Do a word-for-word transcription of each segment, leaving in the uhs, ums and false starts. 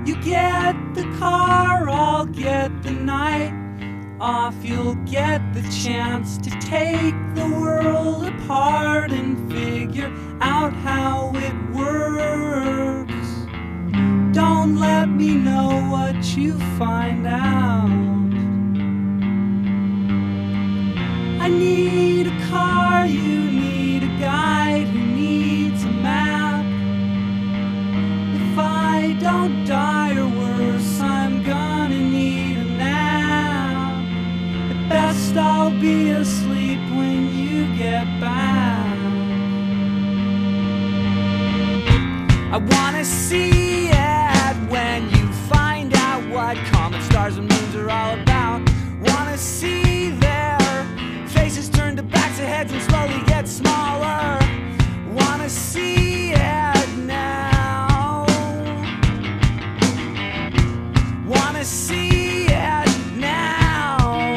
You get the car, I'll get the night off. You'll get the chance to take the world apart and figure out how it works. Don't let me know what you find out. I need a car, you need a guide who needs a map. If I don't die or worse, I'm gonna need a nap. At best I'll be asleep when you get back. I wanna see it when you find out what comets, stars and moons are all about. Wanna see their faces turn to backs of heads and slowly get smaller. Wanna see it now. Wanna see it now.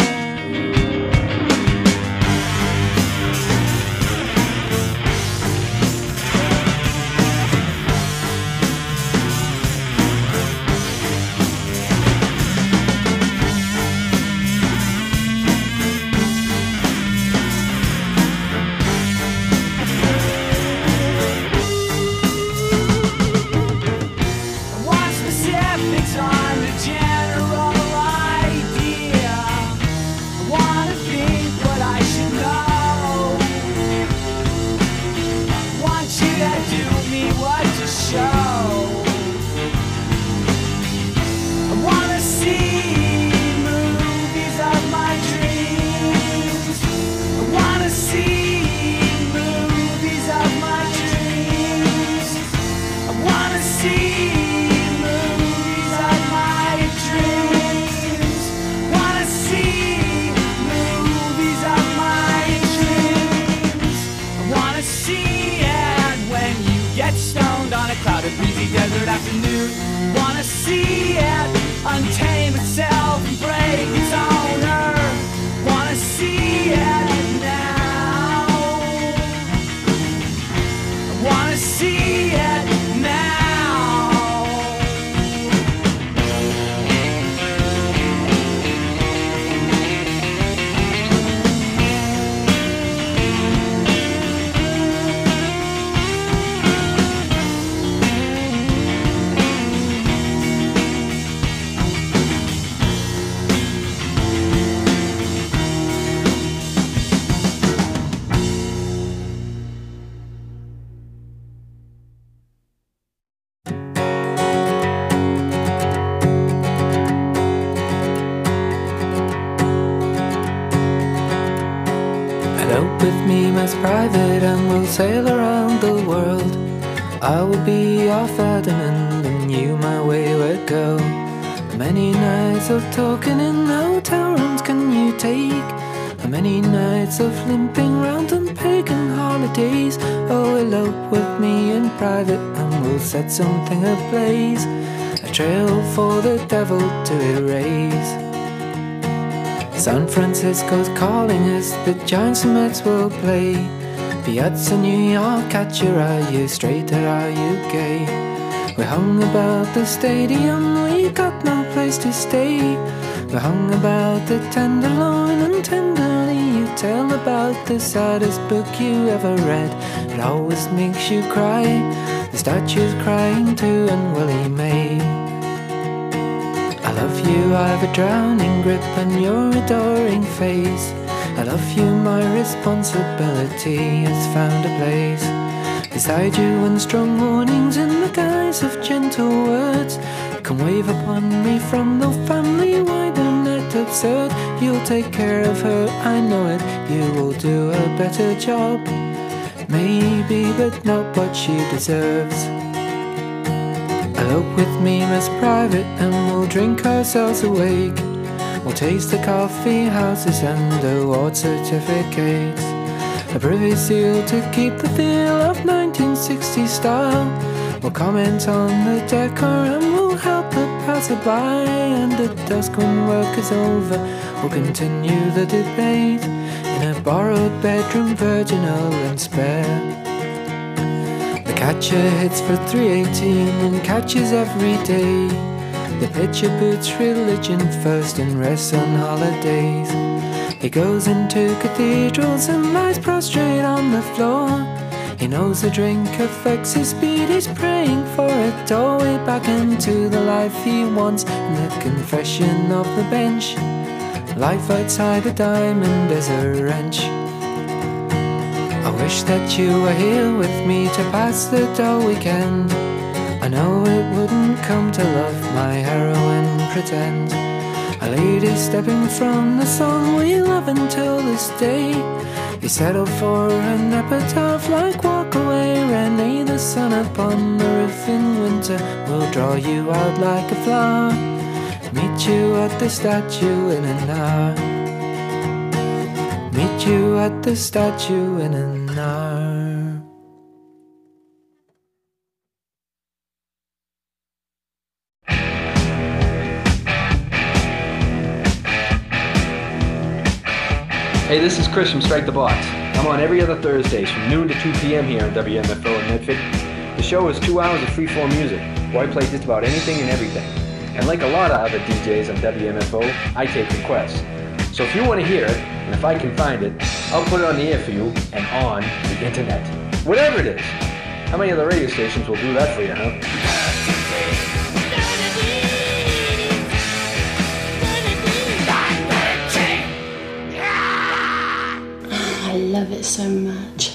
Desert afternoon. Wanna see it untame itself and break its owner. Wanna see it now. Wanna see it now. Private and we'll sail around the world. I will be your Ferdinand and you my wayward girl. How many nights of talking in hotel rooms can you take? How many nights of limping round on pagan holidays? Oh, elope with me in private and we'll set something ablaze, a trail for the devil to erase. San Francisco's calling us, the Giants and Mets will play. Piazza New York, catch your are you straight or are you gay? We hung about the stadium, we got no place to stay. We hung about the Tenderloin and tenderly you tell about the saddest book you ever read. It always makes you cry, the statue's crying too and Willie May. I love you, I've a drowning grip on your adoring face. I love you, my responsibility has found a place beside you, and strong warnings in the guise of gentle words come wave upon me from the family wide and net absurd. You'll take care of her, I know it, you will do a better job, maybe, but not what she deserves. Elope with me, Miss Private, and we'll drink ourselves awake. We'll taste the coffee houses and award certificates, a privy seal to keep the feel of nineteen sixties style. We'll comment on the decor and we'll help the passerby, and at dusk when work is over we'll continue the debate in a borrowed bedroom, virginal and spare. The catcher hits for three eighteen and catches every day. The pitcher puts religion first and rests on holidays. He goes into cathedrals and lies prostrate on the floor. He knows the drink affects his speed, he's praying for a doorway back into the life he wants. In the confession of the bench, life outside the diamond is a wrench. I wish that you were here with me to pass the dull weekend. I know it wouldn't come to love my heroin pretend. A lady stepping from the song we love until this day. You settle for an epitaph like walk away, Renee. The sun upon the roof in winter will draw you out like a flower. Meet you at the statue in an hour. Meet you at the statue in an hour. Hey, this is Chris from Strike the Box. I'm on every other Thursdays from noon to two p.m. here on W M F O in Medford. The show is two hours of free-form music, where I play just about anything and everything. And like a lot of other D Js on W M F O, I take requests. So if you want to hear it, and if I can find it, I'll put it on the air for you and on the internet. Whatever it is. How many other radio stations will do that for you, huh? I love it so much.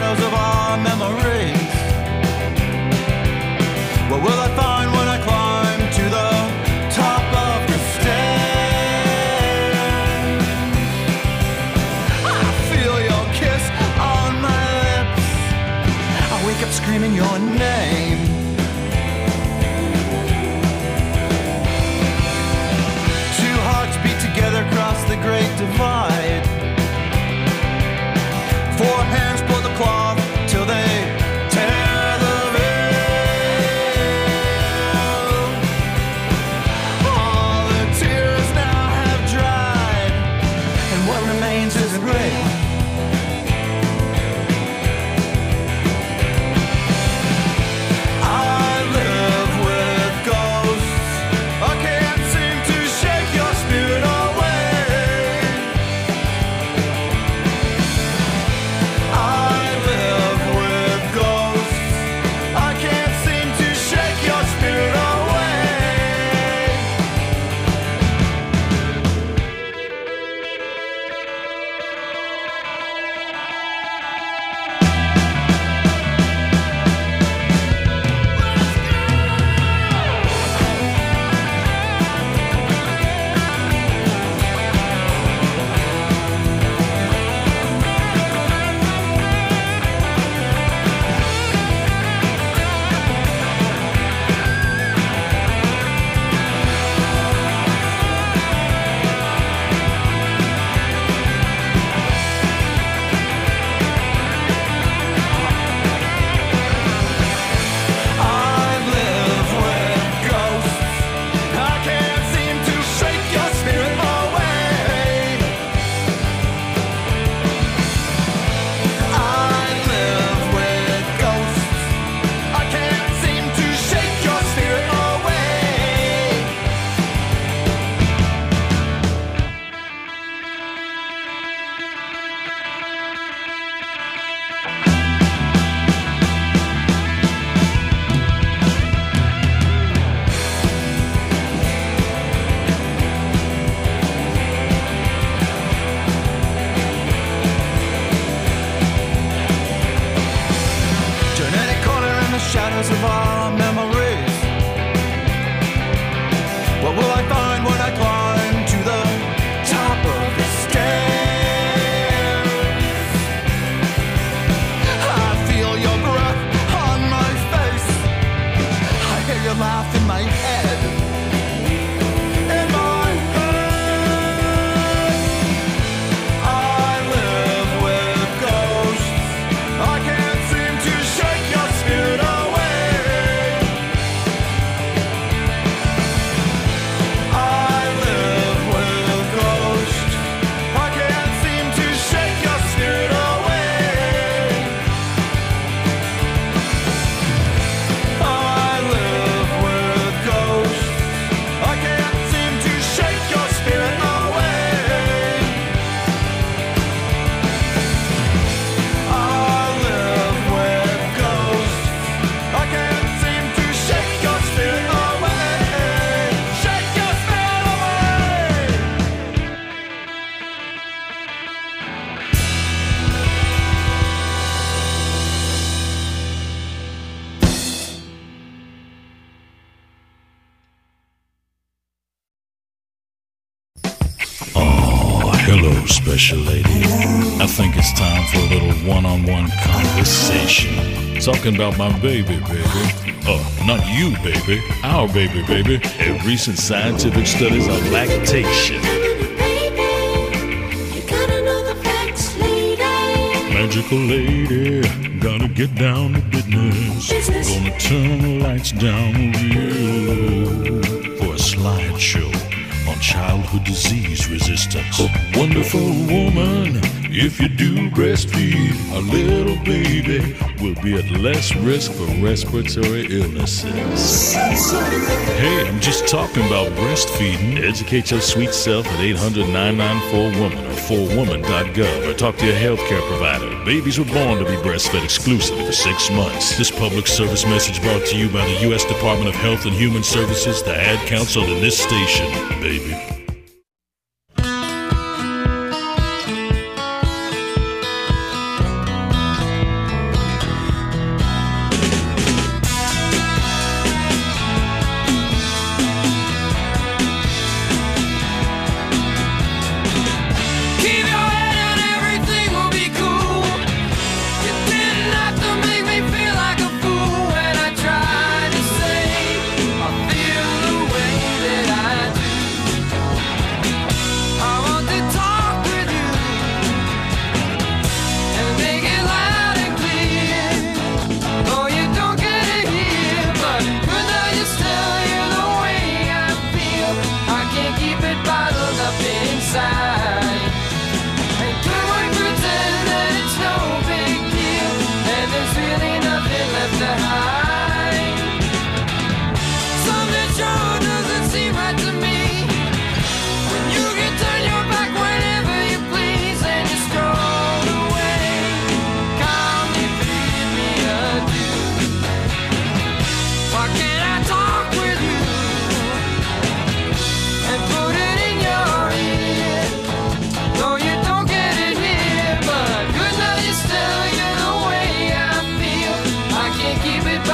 shadows of our memories. What will I find when I climb to the top of the stairs? I feel your kiss on my lips. I wake up screaming your name. Two hearts beat together across the great divide. Four hands pull the cloth till they tear the veil. All the tears now have dried, and what remains is a grave. I live with ghosts. I can't seem to shake your spirit away. I live with ghosts. I can't seem to shake your spirit away. I live with ghosts. I can't seem to shake your spirit away. I live with ghosts. I can't seem to shake your spirit away. Turn any corner in the shadows of our memories. What will I find when I climb to the top of the stairs? I feel your breath on my face. I hear your laugh in my head. In my head. I live with ghosts. I can't seem to shake your spirit away. I live with ghosts. I can't seem to shake your spirit away. I live with ghosts. I can't seem to shake your spirit away. I live with ghosts. I can't seem to shake your spirit away. Shake your spirit away. Oh, hello, special lady. I think it's time for a little one-on-one conversation. Talking about my baby, baby. Oh, not you, baby. Our baby, baby. A recent scientific studies on lactation. Magical lady, gotta get down to business. Gonna turn the lights down real low for a slideshow on childhood disease resistance. Wonderful woman, if you do breastfeed, a little baby will be at less risk for respiratory illnesses. Hey, I'm just talking about breastfeeding. Educate your sweet self at eight hundred, nine nine four, woman or four woman dot gov or talk to your healthcare provider. Babies were born to be breastfed exclusively for six months. This public service message brought to you by the U S Department of Health and Human Services, the Ad Council, and this station, baby. Something sure doesn't seem right to me. When you can turn your back whenever you please and you stroll away, calmly bid me adieu. Why can't I talk with you and put it in your ear? No, you don't get it here, but good night is still, you're the way I feel. I can't keep it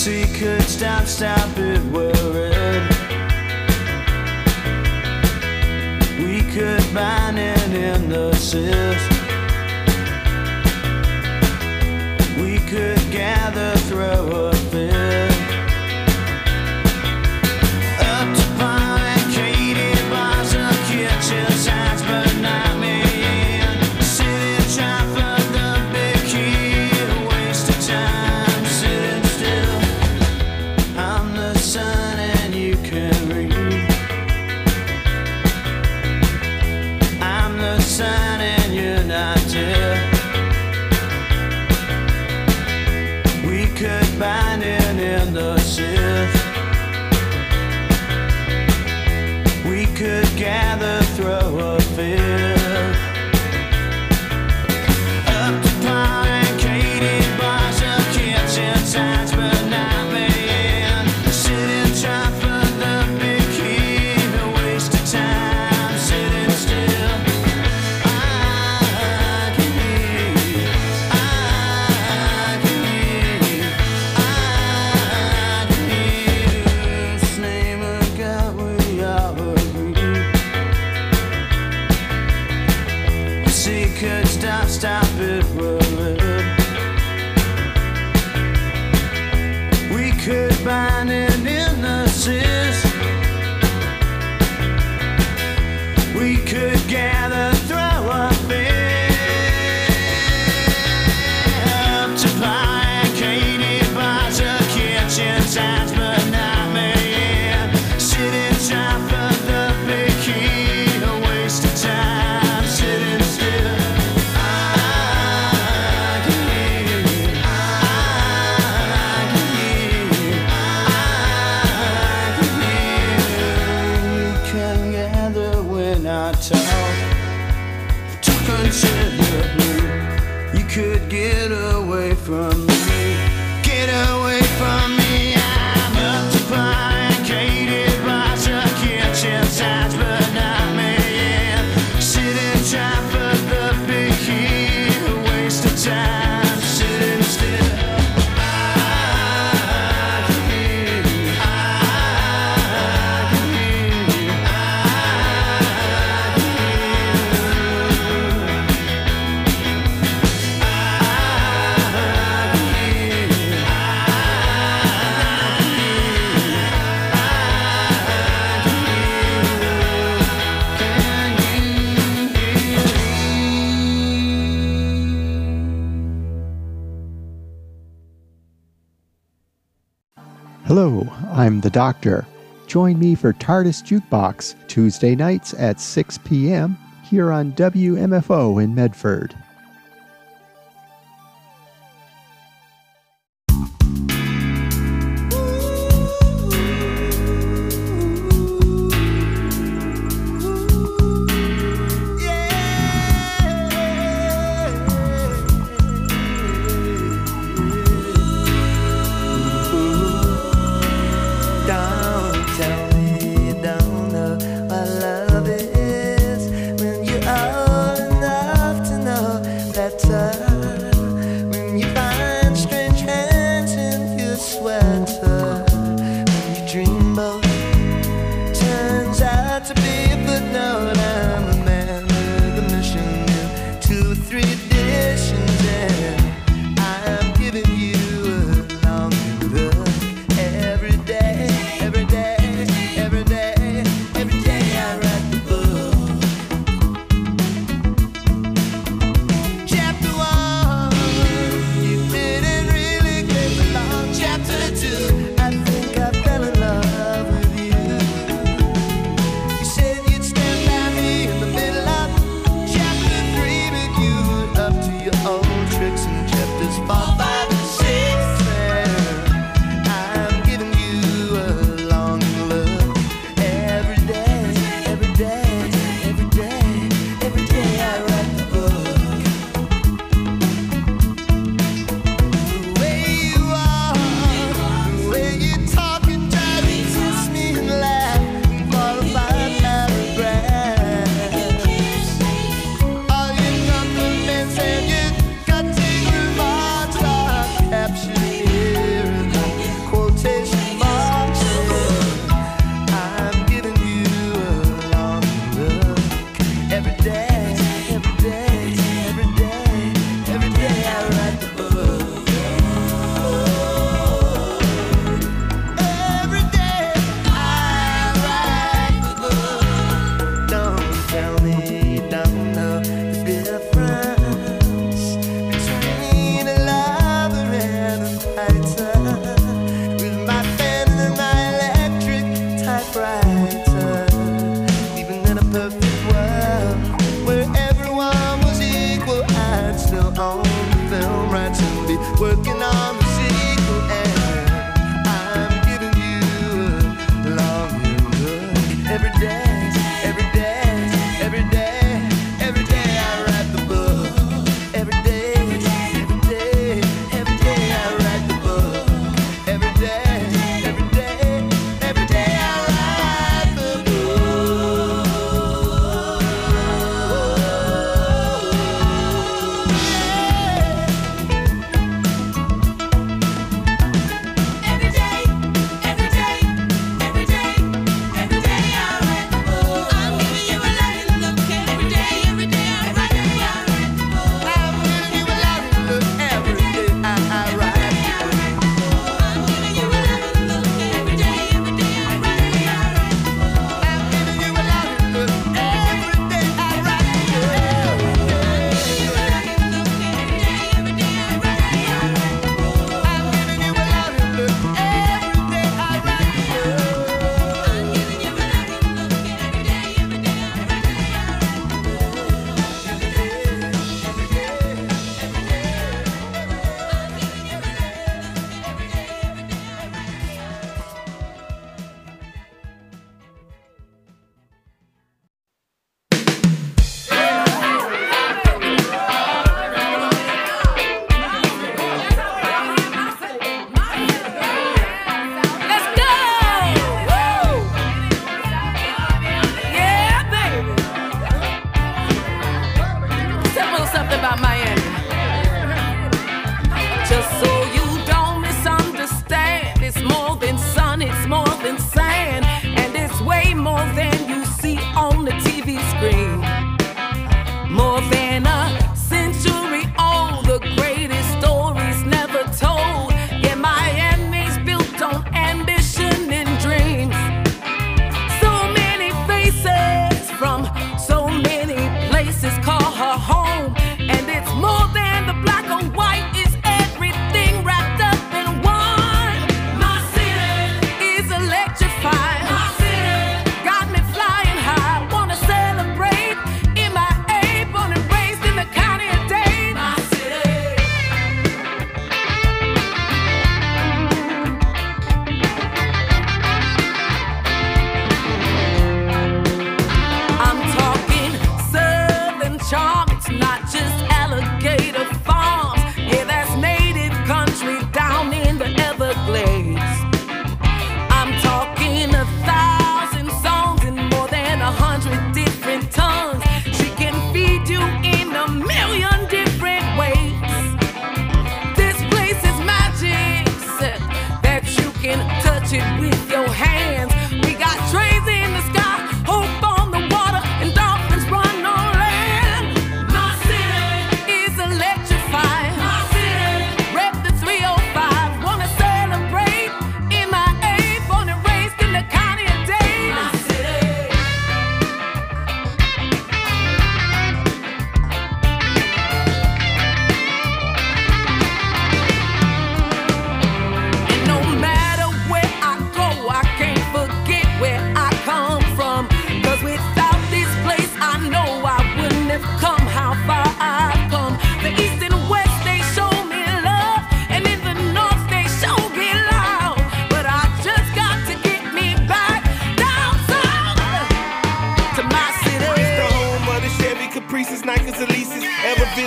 sea could stop, stop it worried. We could bind it in the seas. We could gather, throw a fit. Up to Pine, Katie, bars of kitchen signs, but not me. City trying for the big key, a waste of time, sitting still. I'm the sun and you can read. I'm the sun and you're not dead. We could bind it in the sieve. We could gather, throw a fit. Up to Pine, Katie, bars of kitchen signs, but not me. Sitting trying for the big key, a waste of time, sitting still. I can hear you. I can hear you. I can hear you. This name of God, we all agree. The sea could stop, stop it rolling. We could bind it in the seas. We could gather, throw a fit. Up to Pine, Katie, bars of kitchen signs, but not me. Sitting trying for the big key, a waste of time, sitting still. I can hear you. I can hear you. I can hear you. You can gather when I talk. Talk until you're blue. You could get away from me. Get away from me. I'm up to Pine, Katie, bars of kitchen signs, but not me. Sitting trying for the big key, a waste of time, sitting still. I can hear you. I can hear you. I can hear Hello, I'm the Doctor. Join me for TARDIS Jukebox Tuesday nights at six p.m. here on W M F O in Medford. Don't tell me you don't know what love is when you're old enough to know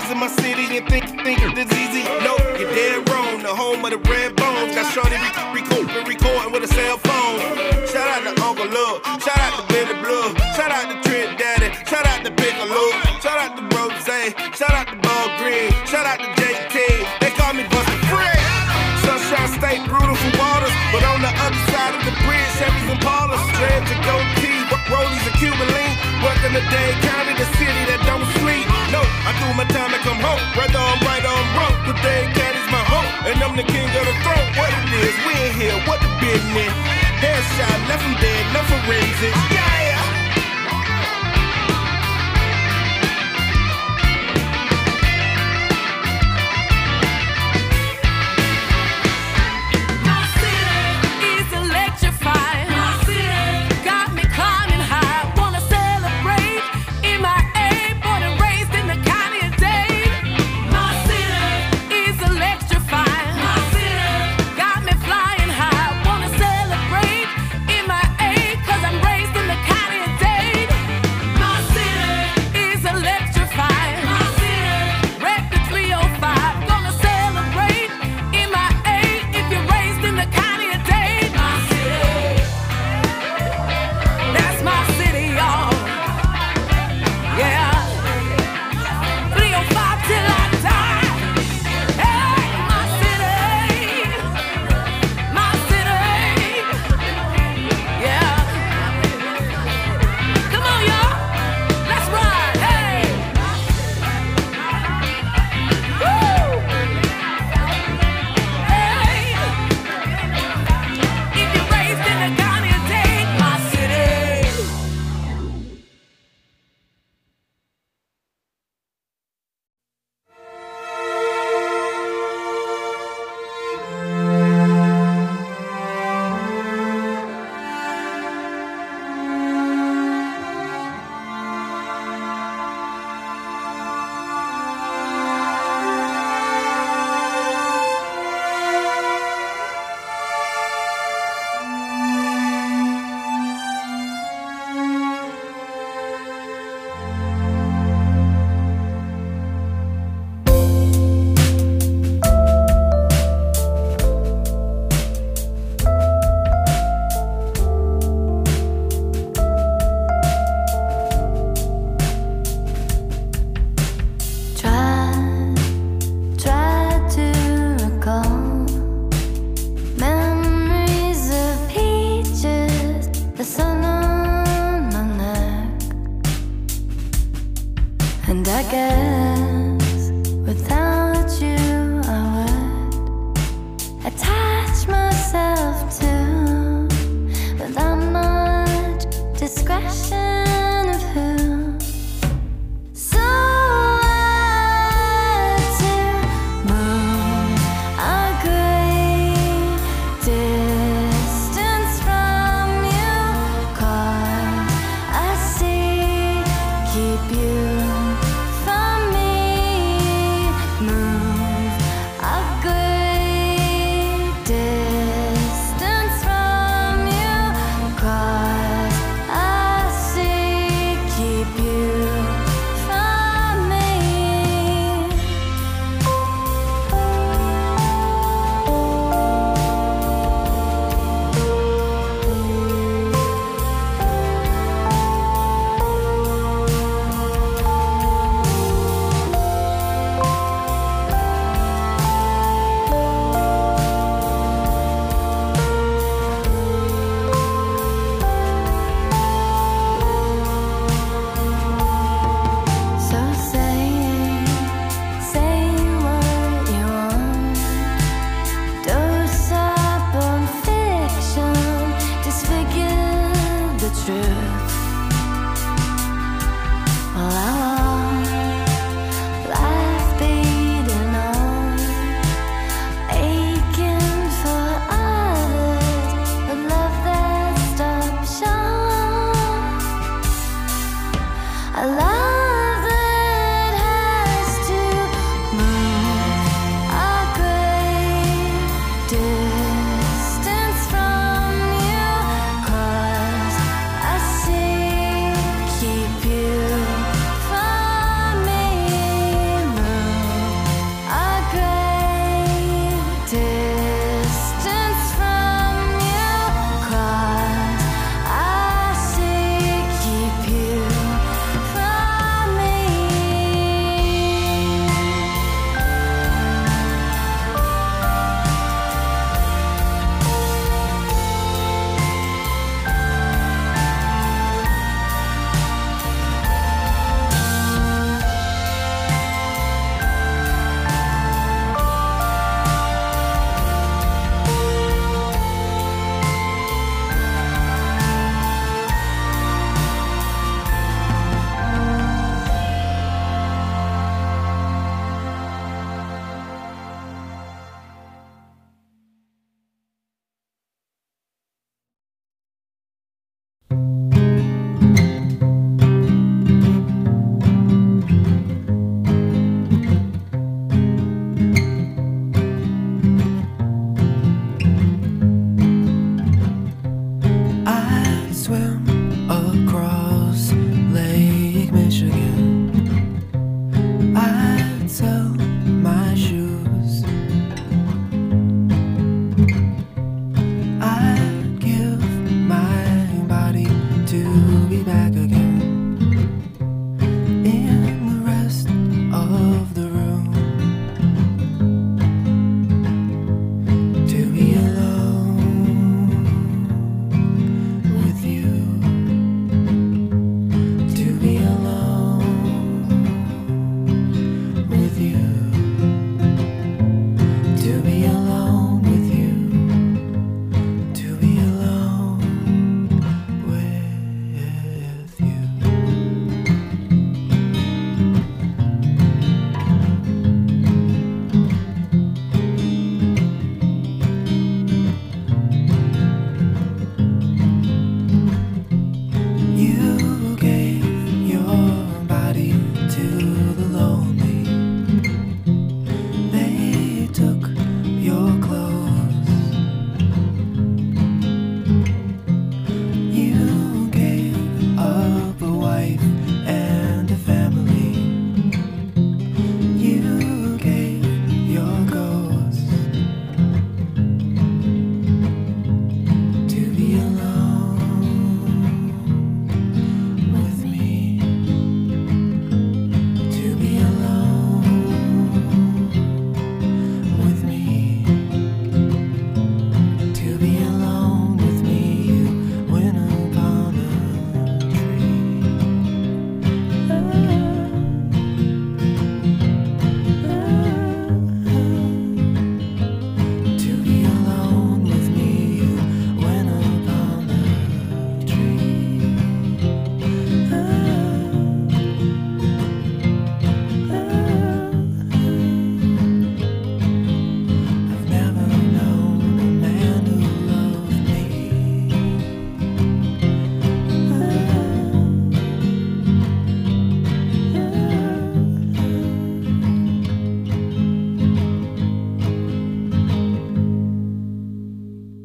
niggas in my city and think think it's easy. No, you're dead wrong. The home of the red bones. Got shorty recording, recording with a cell phone. Shout out to Uncle Love. Shout out to Billy Blue. Shout out to Trent Daddy. Shout out to Piccolo. Shout out to Rose. Shout out to Ball Green. Shout out to J T. They call me Busta Free. Sunshine State, beautiful waters. But on the other side of the bridge, Chevys and Paula's. Dreads and goatee, rollies and Cuban link. Working the day, county, the city that don't sleep. No, I do my time and come home. Whether I'm right or I'm wrong. The day county's my home. And I'm the king of the throne. What